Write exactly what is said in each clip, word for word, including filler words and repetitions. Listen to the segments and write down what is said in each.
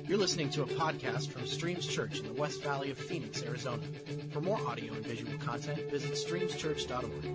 You're listening to a podcast from Streams Church in the West Valley of Phoenix, Arizona. For more audio and visual content, visit streams church dot org.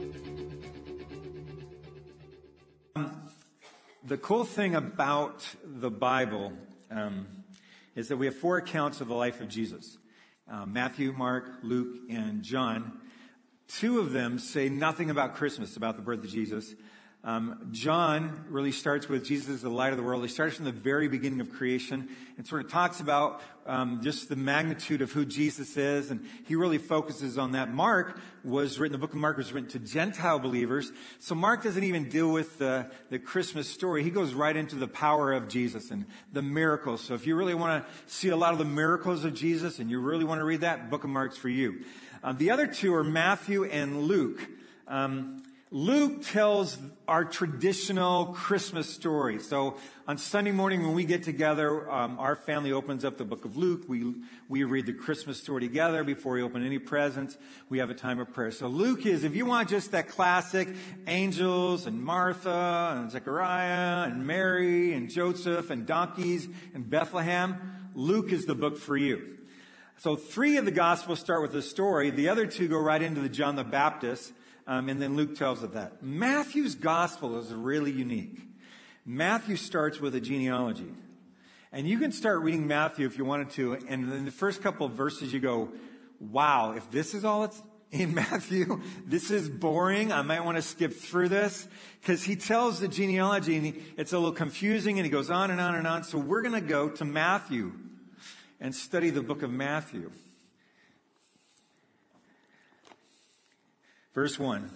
Um, the cool thing about the Bible um, is that we have four accounts of the life of Jesus. Uh, Matthew, Mark, Luke, and John. Two of them say nothing about Christmas, about the birth of Jesus. Um, John really starts with Jesus is the light of the world. He starts from the very beginning of creation and sort of talks about um, just the magnitude of who Jesus is, and he really focuses on that. Mark was written, the book of Mark was written to Gentile believers, so Mark doesn't even deal with the, the Christmas story. He goes right into the power of Jesus and the miracles. So if you really want to see a lot of the miracles of Jesus and you really want to read that, book of Mark's for you. Um, the other two are Matthew and Luke. Um, Luke tells our traditional Christmas story. So on Sunday morning when we get together, um, our family opens up the book of Luke. We we read the Christmas story together before we open any presents. We have a time of prayer. So Luke is, if you want just that classic angels and Martha and Zechariah and Mary and Joseph and donkeys and Bethlehem, Luke is the book for you. So three of the Gospels start with a story. The other two go right into the John the Baptist. Um, and then Luke tells of that. Matthew's gospel is really unique. Matthew starts with a genealogy. And you can start reading Matthew if you wanted to. And in the first couple of verses you go, wow, if this is all that's in Matthew, this is boring. I might want to skip through this. Because he tells the genealogy and he, it's a little confusing and he goes on and on and on. So we're going to go to Matthew and study the book of Matthew. Verse one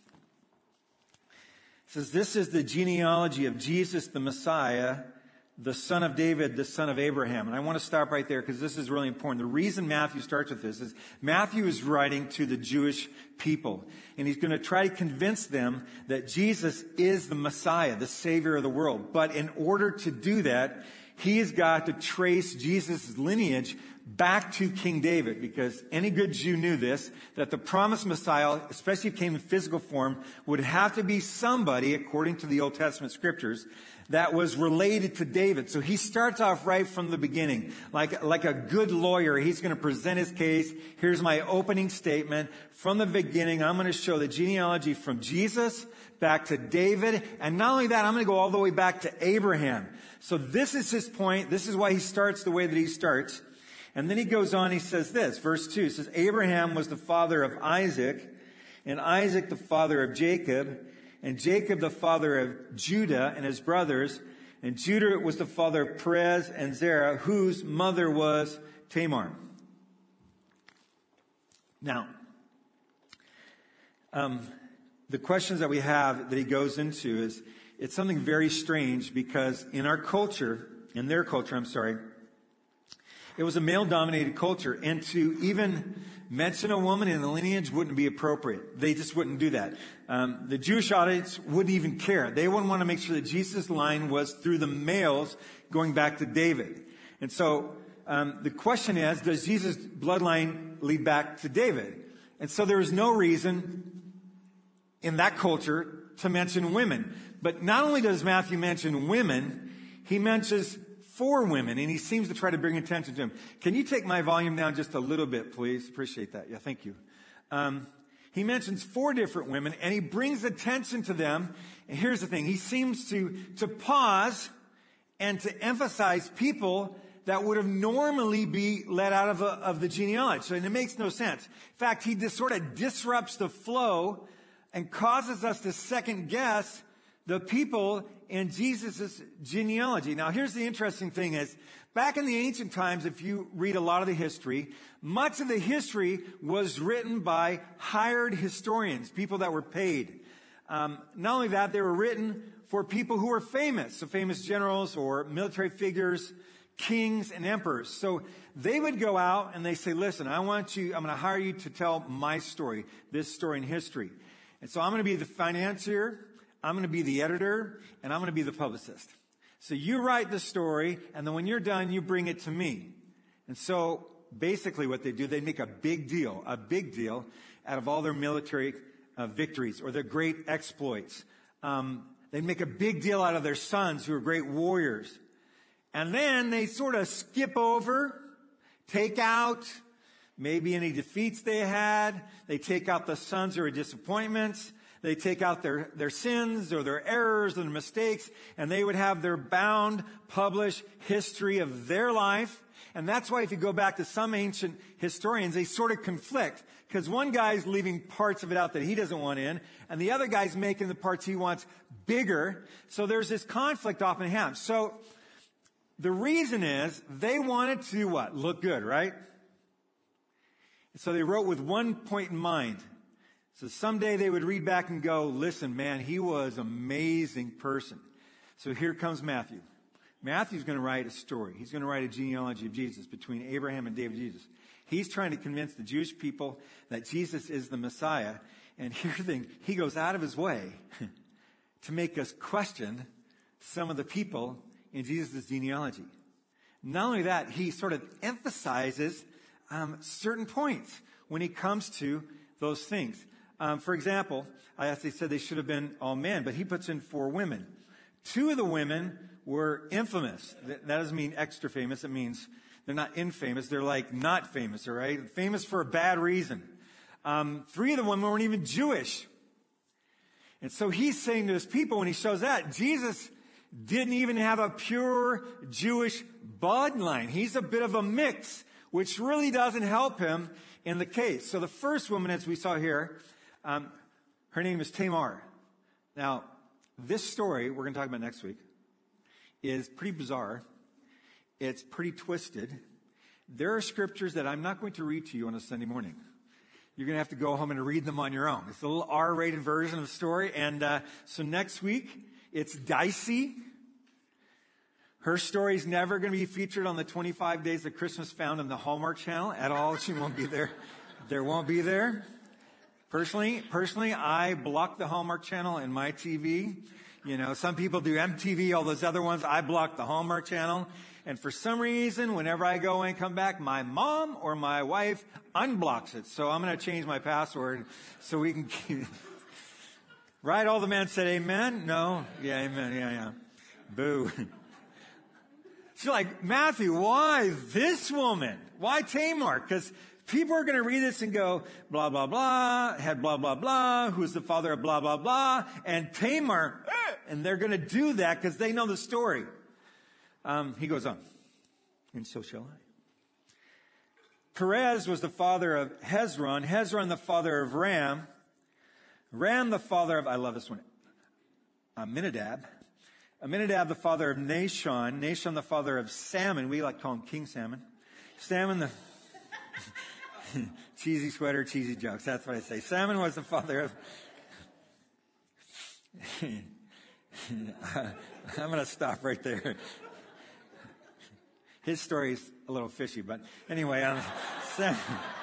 says, this is the genealogy of Jesus the Messiah, the son of David, the son of Abraham. And I want to stop right there because this is really important. The reason Matthew starts with this is Matthew is writing to the Jewish people. And he's going to try to convince them that Jesus is the Messiah, the Savior of the world. But in order to do that, he has got to trace Jesus' lineage back to King David, because any good Jew knew this, that the promised Messiah, especially if it came in physical form, would have to be somebody, according to the Old Testament scriptures, that was related to David. So he starts off right from the beginning. Like, like a good lawyer, he's going to present his case. Here's my opening statement. From the beginning, I'm going to show the genealogy from Jesus back to David. And not only that, I'm going to go all the way back to Abraham. So this is his point. This is why he starts the way that he starts. And then he goes on, he says this, verse two, says, Abraham was the father of Isaac, and Isaac the father of Jacob, and Jacob the father of Judah and his brothers, and Judah was the father of Perez and Zerah, whose mother was Tamar. Now, um, the questions that we have that he goes into is, it's something very strange because in our culture, in their culture, I'm sorry, it was a male-dominated culture, and to even mention a woman in the lineage wouldn't be appropriate. They just wouldn't do that. Um, the Jewish audience wouldn't even care. They wouldn't want to make sure that Jesus' line was through the males going back to David. And so um, the question is, does Jesus' bloodline lead back to David? And so there is no reason in that culture to mention women. But not only does Matthew mention women, he mentions four women, and he seems to try to bring attention to them. Can you take my volume down just a little bit, please? Appreciate that. Yeah, thank you. Um, he mentions four different women, and he brings attention to them. And here's the thing. He seems to, to pause and to emphasize people that would have normally be let out of, a, of the genealogy. So, and it makes no sense. In fact, he just sort of disrupts the flow and causes us to second guess the people in Jesus' genealogy. Now, here's the interesting thing is, back in the ancient times, if you read a lot of the history, much of the history was written by hired historians, people that were paid. Um, not only that, they were written for people who were famous, so famous generals or military figures, kings and emperors. So they would go out and they say, listen, I want you, I'm going to hire you to tell my story, this story in history. And so I'm going to be the financier, I'm going to be the editor, and I'm going to be the publicist. So you write the story, and then when you're done, you bring it to me. And so basically what they do, they make a big deal, a big deal out of all their military uh, victories or their great exploits. Um, they make a big deal out of their sons who are great warriors. And then they sort of skip over, take out maybe any defeats they had. They take out the sons or disappointments. They take out their, their sins or their errors and mistakes, and they would have their bound, published history of their life. And that's why if you go back to some ancient historians, they sort of conflict. Because one guy's leaving parts of it out that he doesn't want in, and the other guy's making the parts he wants bigger. So there's this conflict often happens. So the reason is they wanted to do what? Look good, right? So they wrote with one point in mind. So someday they would read back and go, listen, man, he was an amazing person. So here comes Matthew. Matthew's going to write a story. He's going to write a genealogy of Jesus between Abraham and David Jesus. He's trying to convince the Jewish people that Jesus is the Messiah. And here's the thing, he goes out of his way to make us question some of the people in Jesus' genealogy. Not only that, he sort of emphasizes um, certain points when he comes to those things. Um, for example, I actually said they should have been all men, but he puts in four women. Two of the women were infamous. That doesn't mean extra famous. It means they're not infamous. They're like not famous, all right? Famous for a bad reason. Um, three of the women weren't even Jewish. And so he's saying to his people when he shows that, Jesus didn't even have a pure Jewish bloodline. He's a bit of a mix, which really doesn't help him in the case. So the first woman, as we saw here, um, her name is Tamar. Now, this story we're going to talk about next week is pretty bizarre. It's pretty twisted. There are scriptures that I'm not going to read to you on a Sunday morning. You're going to have to go home and read them on your own. It's a little R-rated version of the story. And uh, so next week, it's dicey. Her story is never going to be featured on the twenty-five Days of Christmas found on the Hallmark Channel at all. She won't be there. There won't be there. Personally, personally, I block the Hallmark Channel in my T V. You know, some people do M T V, all those other ones. I block the Hallmark Channel. And for some reason, whenever I go and come back, my mom or my wife unblocks it. So I'm going to change my password so we can keep... Right? All the men said amen? No? Yeah, amen. Yeah, yeah. Boo. She's like, Matthew, why this woman? Why Tamar? Because people are going to read this and go, blah, blah, blah, had blah, blah, blah, who's the father of blah, blah, blah, and Tamar, and they're going to do that because they know the story. Um, he goes on, and so shall I. Perez was the father of Hezron, Hezron the father of Ram, Ram the father of, I love this one, Aminadab, Aminadab the father of Nashon, Nashon the father of Salmon, we like to call him King Salmon, Salmon the, cheesy sweater, cheesy jokes, that's what I say. Salmon was the father of, I'm going to stop right there. His story's a little fishy, but anyway, um, Sam,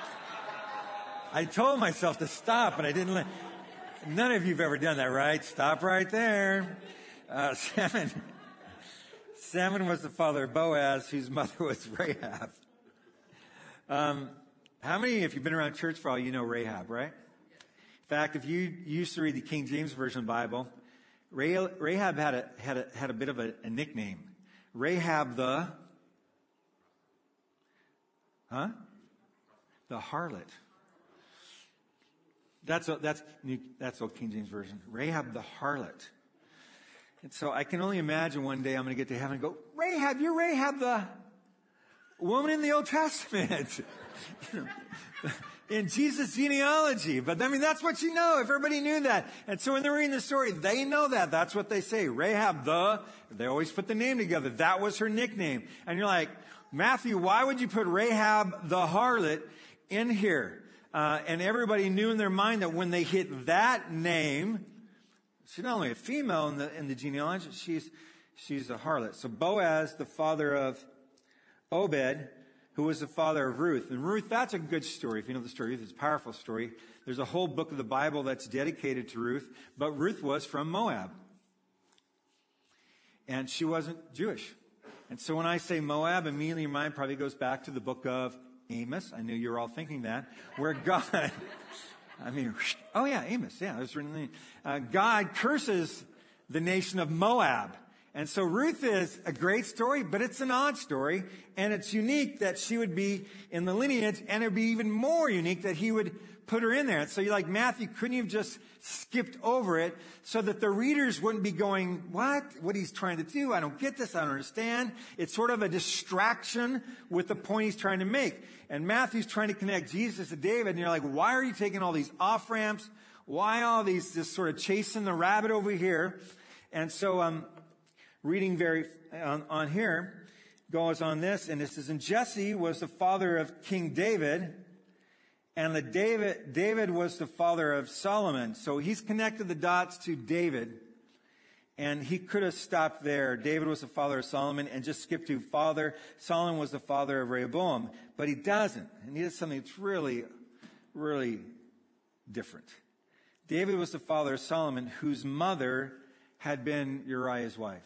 I told myself to stop, but I didn't let, none of you have ever done that, right? Stop right there. Uh, Salmon, Salmon was the father of Boaz, whose mother was Rahab. Um, how many, if you've been around church for all, you know Rahab, right? In fact, if you used to read the King James Version Bible, Rahab had a, had a, had a bit of a, a nickname. Rahab the, huh? The harlot. That's a, that's that's old King James Version. Rahab the harlot. And so I can only imagine one day I'm going to get to heaven and go, Rahab, you're Rahab the woman in the Old Testament. In Jesus' genealogy. But I mean, that's what you know. If everybody knew that. And so when they're reading the story, they know that. That's what they say. Rahab the, they always put the name together. That was her nickname. And you're like, Matthew, why would you put Rahab the harlot in here? Uh, and everybody knew in their mind that when they hit that name, she's not only a female in the, in the genealogy, she's, she's a harlot. So Boaz, the father of Obed, who was the father of Ruth. And Ruth, that's a good story. If you know the story, it's a powerful story. There's a whole book of the Bible that's dedicated to Ruth. But Ruth was from Moab. And she wasn't Jewish. And so when I say Moab, immediately your mind probably goes back to the book of Amos. I knew you were all thinking that. Where God, I mean, oh yeah, Amos. Yeah, it was written. Uh, God curses the nation of Moab. And so Ruth is a great story, but it's an odd story. And it's unique that she would be in the lineage, and it would be even more unique that he would put her in there. And so you're like, Matthew, couldn't you have just skipped over it so that the readers wouldn't be going, what? What he's trying to do? I don't get this. I don't understand. It's sort of a distraction with the point he's trying to make. And Matthew's trying to connect Jesus to David. And you're like, why are you taking all these off ramps? Why all these, just sort of chasing the rabbit over here? And so, um, reading very, on, on here, goes on this, and it says, and Jesse was the father of King David, and the David, David was the father of Solomon. So he's connected the dots to David, and he could have stopped there. David was the father of Solomon, and just skipped to father. Solomon was the father of Rehoboam, but he doesn't, and he does something that's really, really different. David was the father of Solomon, whose mother had been Uriah's wife.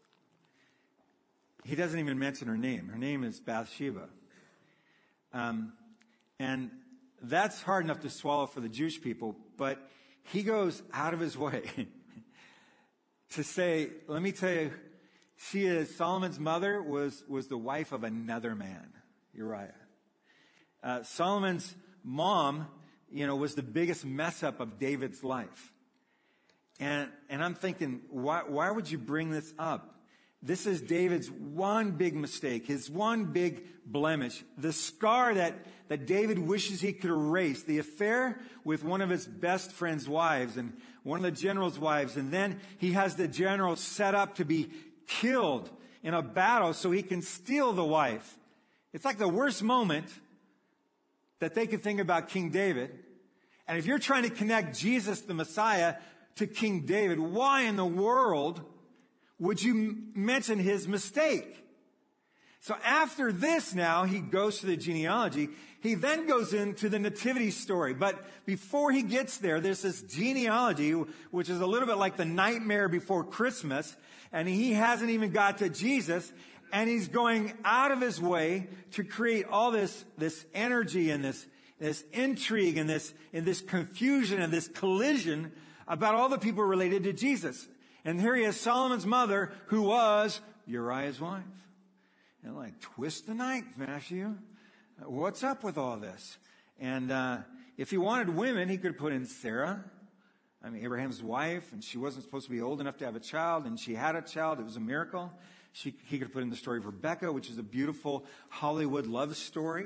He doesn't even mention her name. Her name is Bathsheba. Um, and that's hard enough to swallow for the Jewish people, but he goes out of his way to say, let me tell you, she is, Solomon's mother was, was the wife of another man, Uriah. Uh, Solomon's mom, you know, was the biggest mess up of David's life. And, and I'm thinking, why, why would you bring this up? This is David's one big mistake, his one big blemish, the scar that, that David wishes he could erase, the affair with one of his best friend's wives and one of the general's wives. And then he has the general set up to be killed in a battle so he can steal the wife. It's like the worst moment that they could think about King David. And if you're trying to connect Jesus, the Messiah, to King David, why in the world would you mention his mistake? So after this now, he goes to the genealogy. He then goes into the nativity story. But before he gets there, there's this genealogy, which is a little bit like the nightmare before Christmas. And he hasn't even got to Jesus. And he's going out of his way to create all this, this energy and this, this intrigue and this, and this confusion and this collision about all the people related to Jesus. And here he has Solomon's mother, who was Uriah's wife. And like, twist the knife, Matthew. What's up with all this? And uh, if he wanted women, he could put in Sarah. I mean, Abraham's wife, and she wasn't supposed to be old enough to have a child, and she had a child. It was a miracle. She, he could put in the story of Rebecca, which is a beautiful Hollywood love story.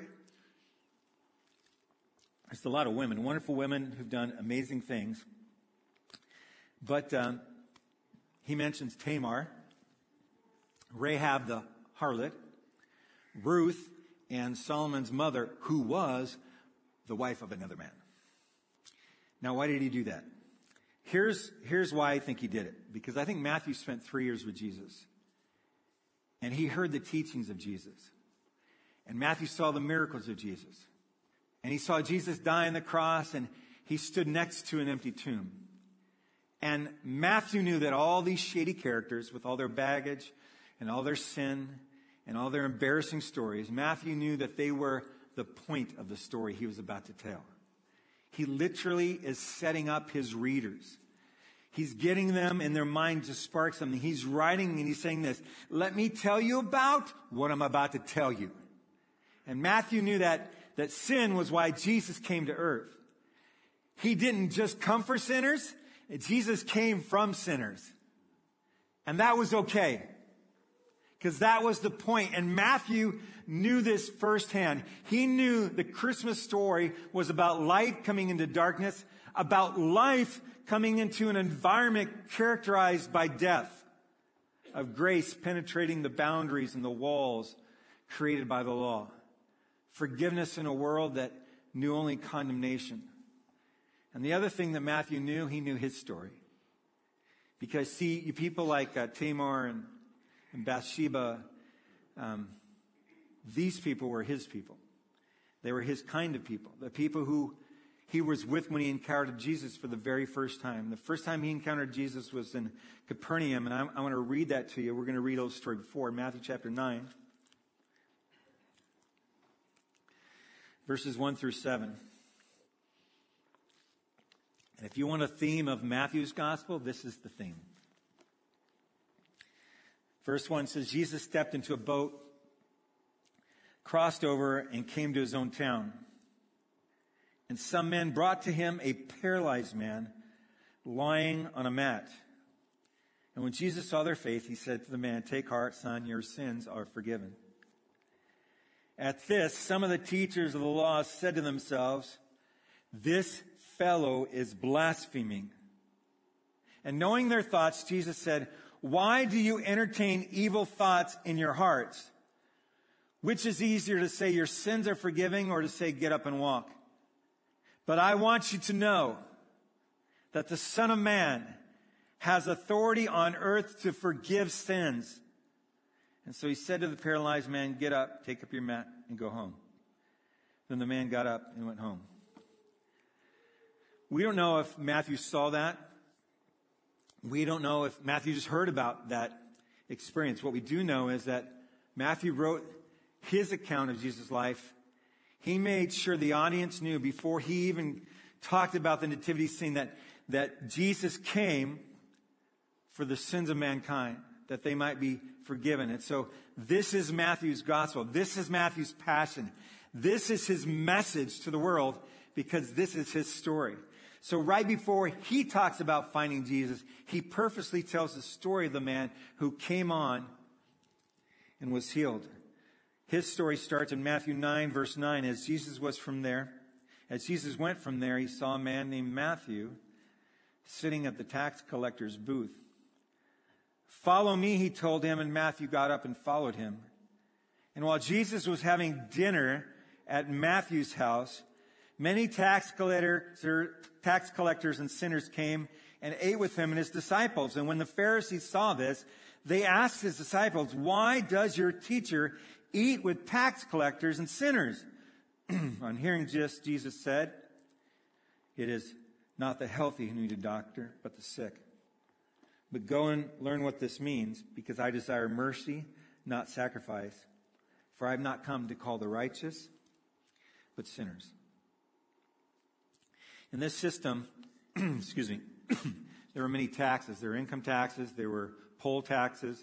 There's a lot of women, wonderful women who've done amazing things. But um, he mentions Tamar, Rahab the harlot, Ruth, and Solomon's mother, who was the wife of another man. Now, why did he do that? Here's, here's why I think he did it. Because I think Matthew spent three years with Jesus. And he heard the teachings of Jesus. And Matthew saw the miracles of Jesus. And he saw Jesus die on the cross, and he stood next to an empty tomb. And Matthew knew that all these shady characters, with all their baggage and all their sin and all their embarrassing stories, Matthew knew that they were the point of the story he was about to tell. He literally is setting up his readers. He's getting them in their mind to spark something. He's writing and he's saying this, let me tell you about what I'm about to tell you. And Matthew knew that, that sin was why Jesus came to earth. He didn't just come for sinners. Jesus came from sinners. And that was okay. Because that was the point. And Matthew knew this firsthand. He knew the Christmas story was about light coming into darkness, about life coming into an environment characterized by death, of grace penetrating the boundaries and the walls created by the law, forgiveness in a world that knew only condemnation. And the other thing that Matthew knew, he knew his story. Because, see, you people like uh, Tamar and, and Bathsheba, um, these people were his people. They were his kind of people. The people who he was with when he encountered Jesus for the very first time. The first time he encountered Jesus was in Capernaum, and I, I want to read that to you. We're going to read a little story before, Matthew chapter nine, verses one through seven. And if you want a theme of Matthew's gospel, this is the theme. Verse one says, Jesus stepped into a boat, crossed over, and came to his own town. And some men brought to him a paralyzed man lying on a mat. And when Jesus saw their faith, he said to the man, "Take heart, son, your sins are forgiven." At this, some of the teachers of the law said to themselves, "This fellow is blaspheming." And knowing their thoughts, Jesus said, "Why do you entertain evil thoughts in your hearts? Which is easier to say your sins are forgiven or to say get up and walk? But I want you to know that the Son of Man has authority on earth to forgive sins." And so he said to the paralyzed man, "Get up, take up your mat, and go home." Then the man got up and went home. We don't know if Matthew saw that. We don't know if Matthew just heard about that experience. What we do know is that Matthew wrote his account of Jesus' life. He made sure the audience knew before he even talked about the nativity scene that, that Jesus came for the sins of mankind, that they might be forgiven. And so this is Matthew's gospel. This is Matthew's passion. This is his message to the world because this is his story. So right before he talks about finding Jesus, he purposely tells the story of the man who came on and was healed. His story starts in Matthew nine, verse nine. As Jesus was from there, as Jesus went from there, he saw a man named Matthew sitting at the tax collector's booth. "Follow me," he told him, and Matthew got up and followed him. And while Jesus was having dinner at Matthew's house, many tax collectors, tax collectors and sinners came and ate with him and his disciples. And when the Pharisees saw this, they asked his disciples, "Why does your teacher eat with tax collectors and sinners?" On hearing this, Jesus said, "It is not the healthy who need a doctor, but the sick. But go and learn what this means, because I desire mercy, not sacrifice. For I have not come to call the righteous, but sinners." In this system, excuse me, there were many taxes. There were income taxes, there were poll taxes,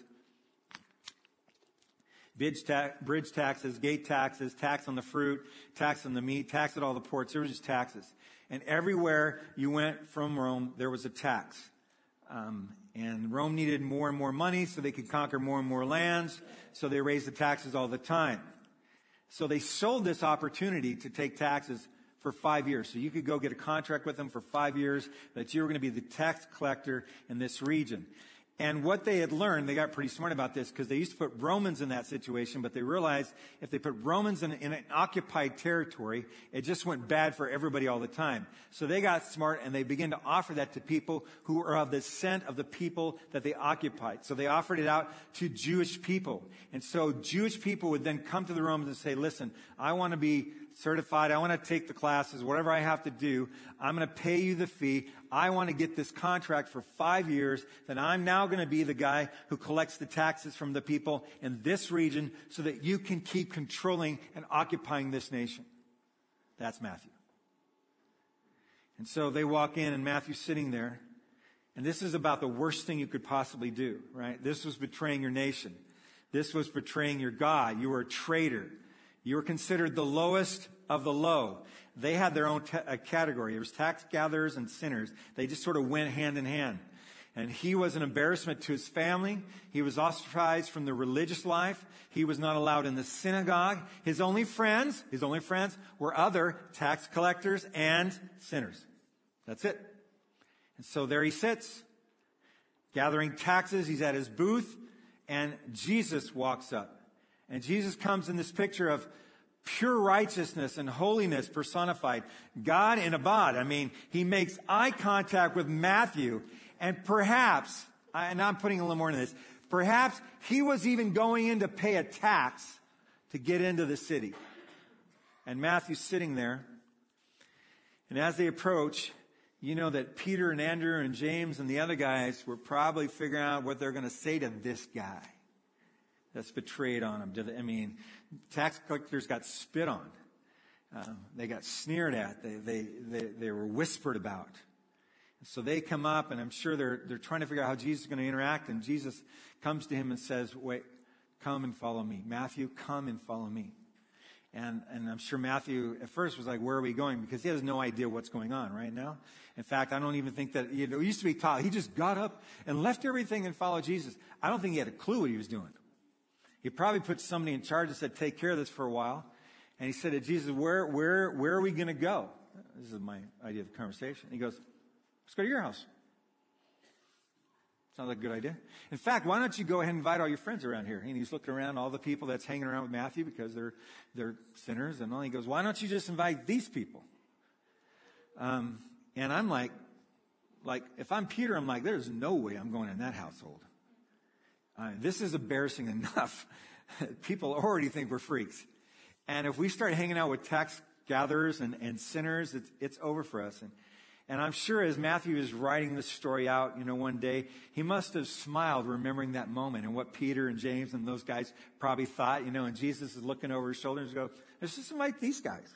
bridge, ta- bridge taxes, gate taxes, tax on the fruit, tax on the meat, tax at all the ports. There were just taxes. And everywhere you went from Rome, there was a tax. Um, and Rome needed more and more money so they could conquer more and more lands. So they raised the taxes all the time. So they sold this opportunity to take taxes for five years. So you could go get a contract with them for five years that you were going to be the tax collector in this region. And what they had learned, they got pretty smart about this because they used to put Romans in that situation, but they realized if they put Romans in, in an occupied territory, it just went bad for everybody all the time. So they got smart and they began to offer that to people who were of the descent of the people that they occupied. So they offered it out to Jewish people. And so Jewish people would then come to the Romans and say, "Listen, I want to be certified. I want to take the classes, whatever I have to do. I'm going to pay you the fee. I want to get this contract for five years. Then I'm now going to be the guy who collects the taxes from the people in this region so that you can keep controlling and occupying this nation." That's Matthew. And so they walk in and Matthew's sitting there. And this is about the worst thing you could possibly do, right? This was betraying your nation. This was betraying your God. You were a traitor. You were considered the lowest of the low. They had their own t- a category. There was tax gatherers and sinners. They just sort of went hand in hand. And he was an embarrassment to his family. He was ostracized from the religious life. He was not allowed in the synagogue. His only friends, his only friends were other tax collectors and sinners. That's it. And so there he sits, gathering taxes. He's at his booth, and Jesus walks up. And Jesus comes in this picture of pure righteousness and holiness personified. God in a bod. I mean, he makes eye contact with Matthew. And perhaps, and I'm putting a little more into this, perhaps he was even going in to pay a tax to get into the city. And Matthew's sitting there. And as they approach, you know that Peter and Andrew and James and the other guys were probably figuring out what they're going to say to this guy that's betrayed on him. I mean, tax collectors got spit on. Um, they got sneered at. They, they, they, they were whispered about. So they come up, and I'm sure they're they're trying to figure out how Jesus is going to interact. And Jesus comes to him and says, "Wait, come and follow me. Matthew, come and follow me." And and I'm sure Matthew at first was like, "Where are we going?" Because he has no idea what's going on right now. In fact, I don't even think that, you know, it used to be taught. He just got up and left everything and followed Jesus. I don't think he had a clue what he was doing. He probably put somebody in charge and said, "Take care of this for a while." And he said to Jesus, where, where, where are we going to go? This is my idea of the conversation. He goes, "Let's go to your house." Sounds like a good idea. In fact, why don't you go ahead and invite all your friends around here? And he's looking around, all the people that's hanging around with Matthew because they're, they're sinners and all. He goes, "Why don't you just invite these people?" Um, and I'm like, like, if I'm Peter, I'm like, there's no way I'm going in that household. Uh, this is embarrassing enough. People already think we're freaks. And if we start hanging out with tax gatherers and, and sinners, it's, it's over for us. And, and I'm sure as Matthew is writing this story out, you know, one day, he must have smiled remembering that moment and what Peter and James and those guys probably thought, you know, and Jesus is looking over his shoulder and go, "Let's just invite these guys."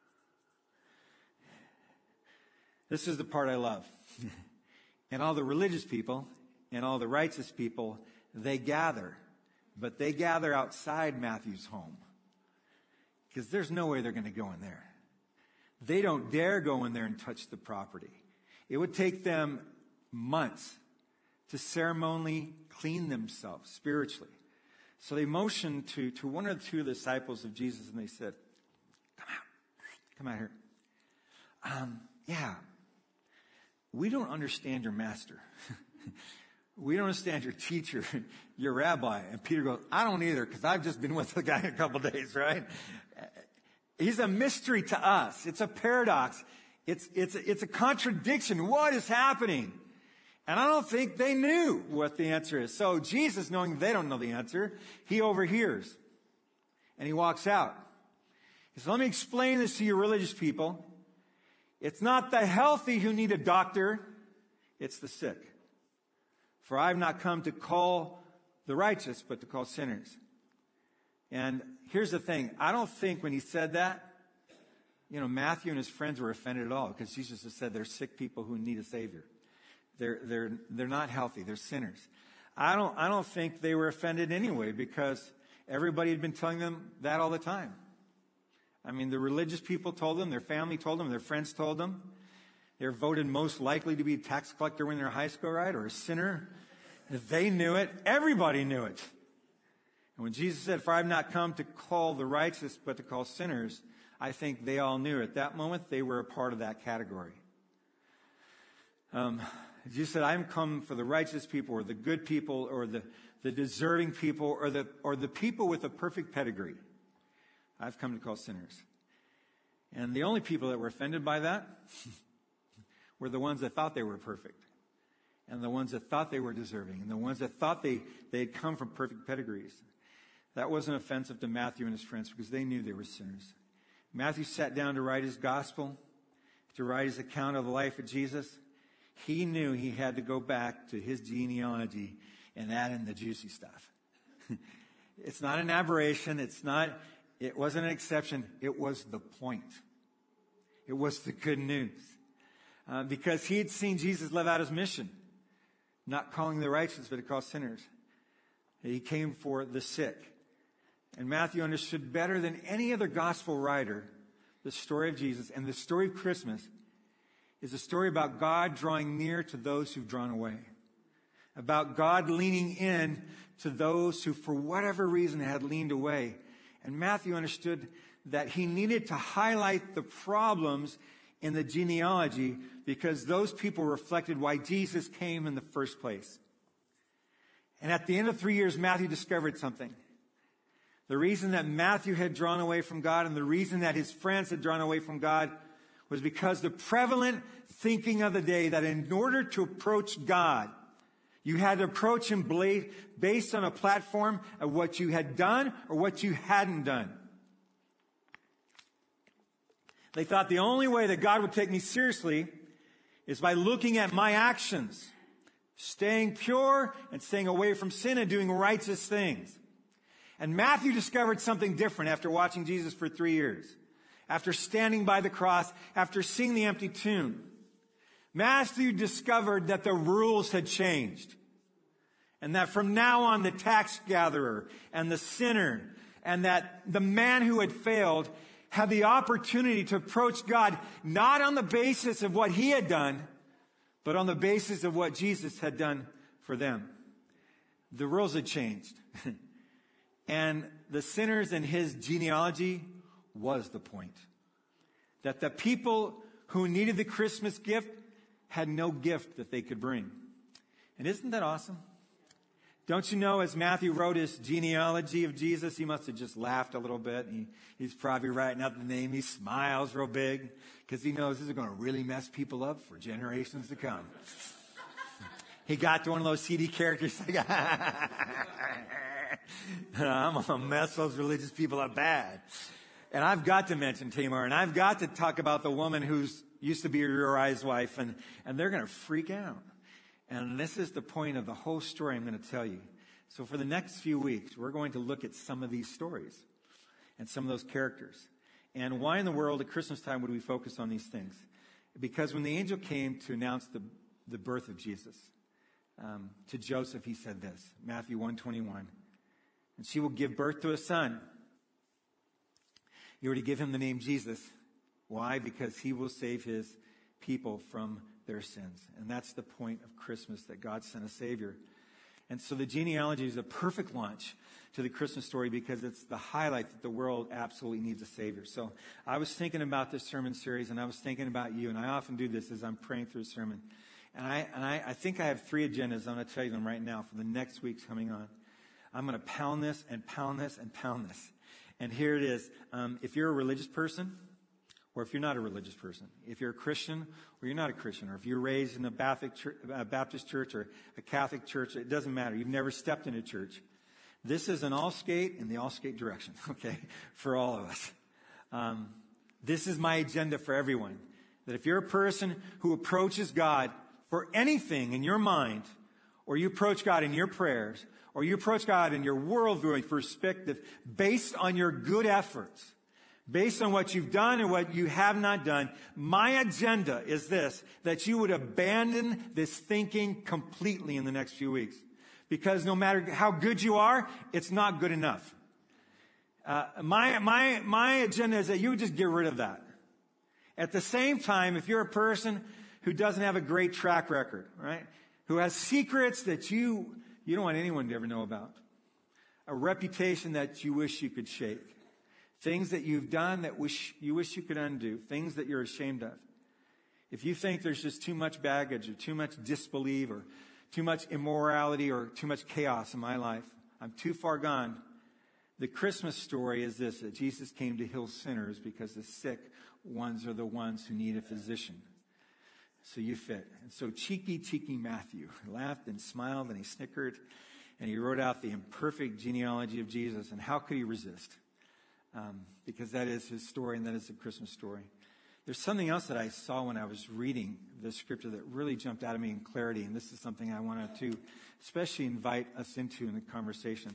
This is the part I love. And all the religious people and all the righteous people, they gather. But they gather outside Matthew's home. Because there's no way they're going to go in there. They don't dare go in there and touch the property. It would take them months to ceremonially clean themselves spiritually. So they motioned to, to one or two of the disciples of Jesus and they said, "Come out. Come out here. Um, yeah. We don't understand your master. We don't understand your teacher, your rabbi." And Peter goes, "I don't either, because I've just been with the guy a couple days, right?" He's a mystery to us. It's a paradox. It's, it's, it's a contradiction. What is happening? And I don't think they knew what the answer is. So Jesus, knowing they don't know the answer, he overhears. And he walks out. He says, "Let me explain this to you religious people. It's not the healthy who need a doctor. It's the sick. For I have not come to call the righteous, but to call sinners." And here's the thing. I don't think when he said that, you know, Matthew and his friends were offended at all, because Jesus has said they're sick people who need a Savior. They're, they're, they're not healthy. They're sinners. I don't, I don't think they were offended anyway, because everybody had been telling them that all the time. I mean, the religious people told them, their family told them, their friends told them. They're voted most likely to be a tax collector when they're in high school, right? Or a sinner. They knew it. Everybody knew it. And when Jesus said, "For I have not come to call the righteous, but to call sinners," I think they all knew at that moment they were a part of that category. Um, Jesus said, "I am come for the righteous people, or the good people, or the, the deserving people, or the, or the people with a perfect pedigree. I've come to call sinners." And the only people that were offended by that were the ones that thought they were perfect, and the ones that thought they were deserving, and the ones that thought they, they had come from perfect pedigrees. That wasn't offensive to Matthew and his friends, because they knew they were sinners. Matthew sat down to write his gospel, to write his account of the life of Jesus. He knew he had to go back to his genealogy and add in the juicy stuff. It's not an aberration. It's not, it wasn't an exception. It was the point. It was the good news. Uh, because he had seen Jesus live out his mission, not calling the righteous, but to call sinners. He came for the sick. And Matthew understood better than any other gospel writer the story of Jesus. And the story of Christmas is a story about God drawing near to those who've drawn away. About God leaning in to those who, for whatever reason, had leaned away. And Matthew understood that he needed to highlight the problems in the genealogy, because those people reflected why Jesus came in the first place. And at the end of three years, Matthew discovered something. The reason that Matthew had drawn away from God, and the reason that his friends had drawn away from God, was because the prevalent thinking of the day that in order to approach God, you had to approach him based on a platform of what you had done or what you hadn't done. They thought the only way that God would take me seriously is by looking at my actions, staying pure and staying away from sin and doing righteous things. And Matthew discovered something different after watching Jesus for three years. After standing by the cross, after seeing the empty tomb. Matthew discovered that the rules had changed. And that from now on, the tax gatherer and the sinner and that the man who had failed had the opportunity to approach God not on the basis of what he had done, but on the basis of what Jesus had done for them. The rules had changed. And the sinners in his genealogy was the point. That the people who needed the Christmas gift had no gift that they could bring. And isn't that awesome? Don't you know, as Matthew wrote his genealogy of Jesus, he must have just laughed a little bit. He, he's probably writing out the name. He smiles real big because he knows this is going to really mess people up for generations to come. He got to one of those C D characters like, I'm going to mess those religious people up bad. And I've got to mention Tamar, and I've got to talk about the woman who's used to be Uriah's wife, and, and they're going to freak out. And this is the point of the whole story I'm going to tell you. So for the next few weeks, we're going to look at some of these stories and some of those characters. And why in the world at Christmas time would we focus on these things? Because when the angel came to announce the, the birth of Jesus, um, to Joseph, he said this, Matthew one twenty-one, and she will give birth to a son. You are to give him the name Jesus. Why? Because he will save his people from their sins. And that's the point of Christmas, that God sent a Savior. And so the genealogy is a perfect launch to the Christmas story because it's the highlight that the world absolutely needs a Savior. So I was thinking about this sermon series, and I was thinking about you, and I often do this as I'm praying through a sermon. And I and I, I think I have three agendas. I'm going to tell you them right now for the next weeks coming on. I'm going to pound this and pound this and pound this. And here it is. Um, if you're a religious person, or if you're not a religious person, if you're a Christian or you're not a Christian, or if you're raised in a Baptist church or a Catholic church, it doesn't matter. You've never stepped into church. This is an all skate in the all skate direction, okay, for all of us. Um, this is my agenda for everyone. That if you're a person who approaches God for anything in your mind, or you approach God in your prayers, or you approach God in your worldview perspective based on your good efforts, based on what you've done and what you have not done, my agenda is this, that you would abandon this thinking completely in the next few weeks. Because no matter how good you are, it's not good enough. Uh, my, my, my agenda is that you would just get rid of that. At the same time, if you're a person who doesn't have a great track record, right? Who has secrets that you, you don't want anyone to ever know about. A reputation that you wish you could shake. Things that you've done that wish you wish you could undo. Things that you're ashamed of. If you think there's just too much baggage or too much disbelief or too much immorality or too much chaos in my life, I'm too far gone. The Christmas story is this, that Jesus came to heal sinners because the sick ones are the ones who need a physician. So you fit. And so cheeky, cheeky Matthew laughed and smiled and he snickered and he wrote out the imperfect genealogy of Jesus. And how could he resist? Um, because that is his story and that is the Christmas story. There's something else that I saw when I was reading the scripture that really jumped out at me in clarity, and this is something I wanted to especially invite us into in the conversation.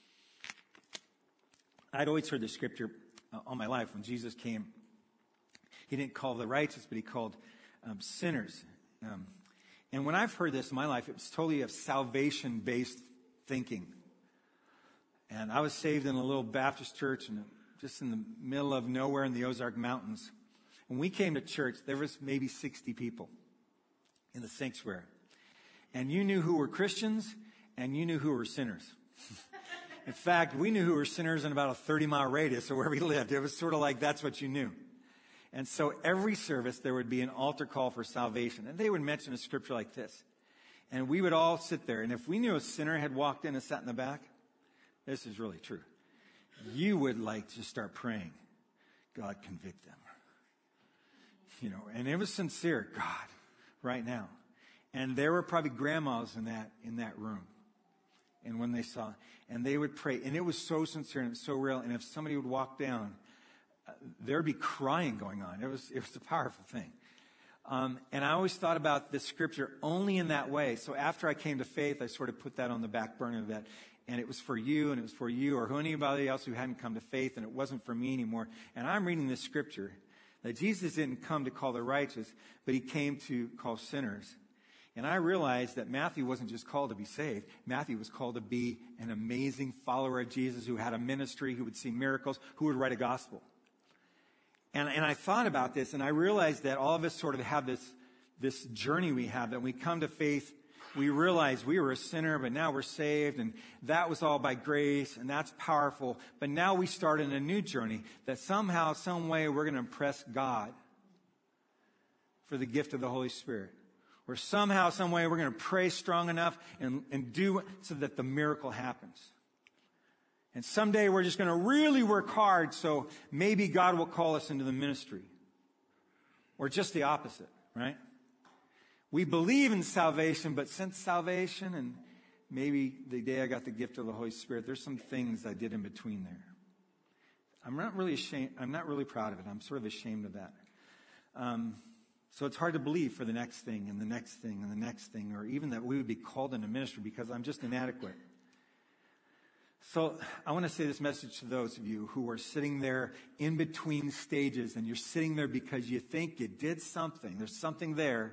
I'd always heard the scripture uh, all my life. When Jesus came, he didn't call the righteous, but he called um, sinners. Um, and when I've heard this in my life, it was totally a salvation-based thinking. And I was saved in a little Baptist church and just in the middle of nowhere in the Ozark Mountains. When we came to church, there was maybe sixty people in the sanctuary. And you knew who were Christians and you knew who were sinners. In fact, we knew who were sinners in about a thirty mile radius of where we lived. It was sort of like that's what you knew. And so every service there would be an altar call for salvation. And they would mention a scripture like this. And we would all sit there. And if we knew a sinner had walked in and sat in the back, this is really true. You would like to start praying, God, convict them. You know, and it was sincere, God, right now. And there were probably grandmas in that, in that room. And when they saw, and they would pray, and it was so sincere and it was so real. And if somebody would walk down, uh, there'd be crying going on. It was, it was a powerful thing. Um, and I always thought about this scripture only in that way. So after I came to faith, I sort of put that on the back burner of that. And it was for you, and it was for you, or anybody else who hadn't come to faith, and it wasn't for me anymore. And I'm reading this scripture that Jesus didn't come to call the righteous, but he came to call sinners. And I realized that Matthew wasn't just called to be saved. Matthew was called to be an amazing follower of Jesus who had a ministry, who would see miracles, who would write a gospel. And, and I thought about this, and I realized that all of us sort of have this, this journey we have, that when we come to faith, we realize we were a sinner, but now we're saved, and that was all by grace, and that's powerful. But now we start in a new journey, that somehow, some way, we're going to impress God for the gift of the Holy Spirit. Or somehow, some way, we're going to pray strong enough and, and do so that the miracle happens. And someday we're just going to really work hard, so maybe God will call us into the ministry. Or just the opposite, right? We believe in salvation, but since salvation and maybe the day I got the gift of the Holy Spirit, there's some things I did in between there. I'm not really ashamed. I'm not really proud of it. I'm sort of ashamed of that. Um, so it's hard to believe for the next thing and the next thing and the next thing, or even that we would be called into ministry because I'm just inadequate. So I want to say this message to those of you who are sitting there in between stages, and you're sitting there because you think you did something. There's something there.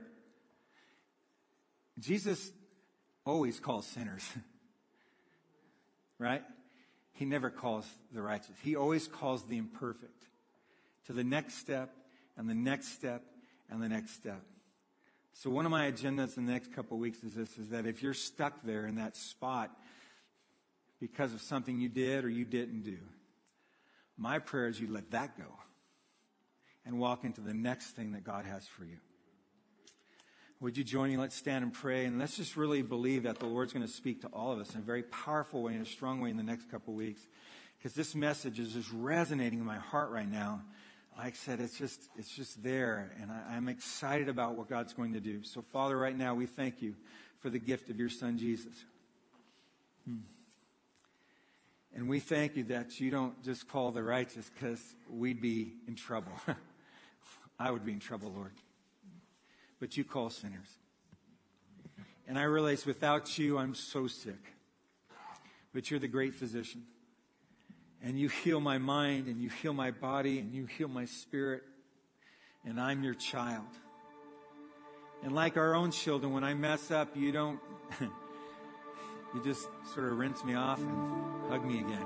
Jesus always calls sinners, right? He never calls the righteous. He always calls the imperfect to the next step and the next step and the next step. So one of my agendas in the next couple of weeks is this, is that if you're stuck there in that spot because of something you did or you didn't do, my prayer is you let that go and walk into the next thing that God has for you. Would you join me? Let's stand and pray, and let's just really believe that the Lord's going to speak to all of us in a very powerful way, in a strong way in the next couple of weeks, because this message is just resonating in my heart right now. Like I said, it's just it's just there, and I, I'm excited about what God's going to do. So, Father, right now, we thank you for the gift of your Son, Jesus. Hmm. And we thank you that you don't just call the righteous because we'd be in trouble. I would be in trouble, Lord. But you call sinners. And I realize without you, I'm so sick. But you're the great physician. And you heal my mind, and you heal my body, and you heal my spirit. And I'm your child. And like our own children, when I mess up, you don't, you just sort of rinse me off and hug me again.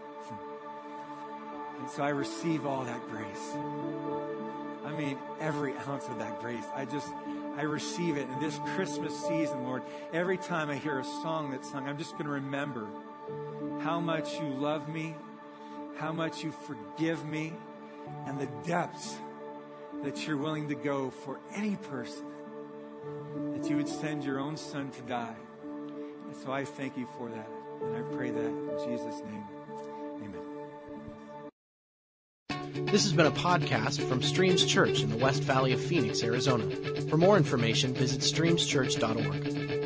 And so I receive all that grace. I mean, every ounce of that grace. I just, I receive it. In this Christmas season, Lord, every time I hear a song that's sung, I'm just going to remember how much you love me, how much you forgive me, and the depths that you're willing to go for any person, that you would send your own Son to die. And so I thank you for that. And I pray that in Jesus' name. Amen. This has been a podcast from Streams Church in the West Valley of Phoenix, Arizona. For more information, visit streams church dot org.